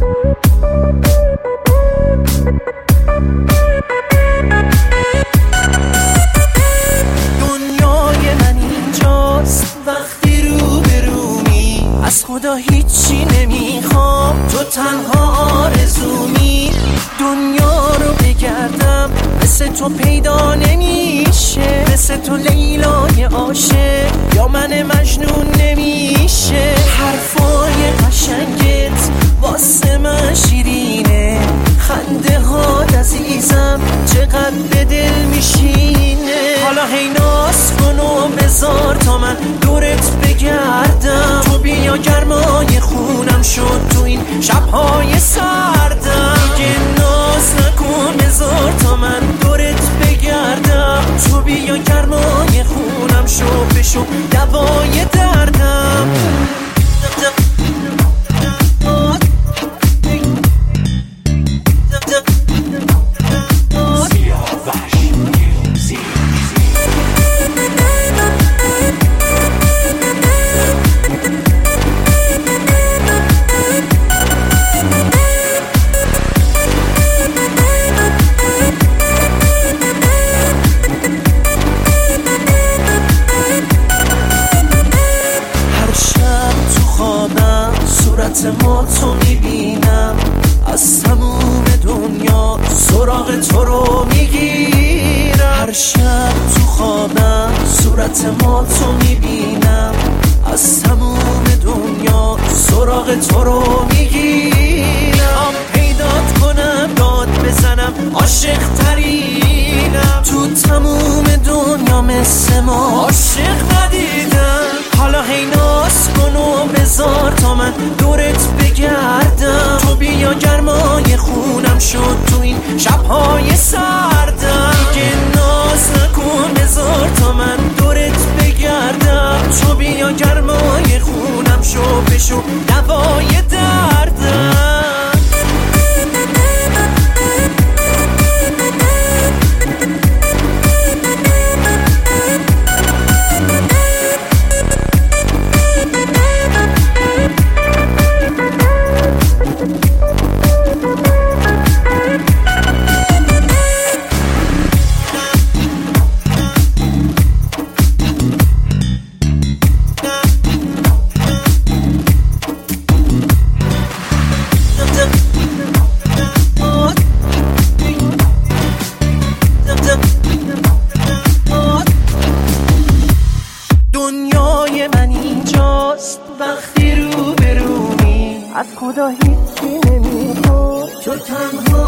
دنیای من اینجاست وقتی رو به رومی، از خدا هیچی نمیخوام، تو تنها آرزومی. دنیا رو بگردم مثل تو پیدا نمیشه، مثل تو لیلای عاشق یا من مجنون نمیشه. حرفای قشنگت واسه من شیرینه، خنده ها عزیزم چقدر به دل میشینه. حالا هی ناز کن و بذار تا من دورت بگردم، تو بیا گرمای خونم شد تو این شبهای سردم. دیگه ناز نکن بذار تا من دورت بگردم، تو بیا گرمای خونم شد بشو دوای دردم. صورت ما تو میبینم، از تموم دنیا سراغ تو رو میگیرم. هر شب تو خوابم صورت ما تو میبینم، از تموم دنیا سراغ تو رو میگیرم. پیدات کنم داد بزنم عاشق ترینم، تو تموم دنیا مثل ما عاشق ندیدم. حالا هی ناز کن و بذار تا من دورت بگردم، تو بیا گرمای خونم شد تو این شبهای سردم. دیگه ناز نکن بذار تا من دورت بگردم، تو بیا گرمای خونم شد بشو دوای دردم. دنیای من اینجاست وقتی رو به رومی، از خدا هیچی نمیخواد، تو تنها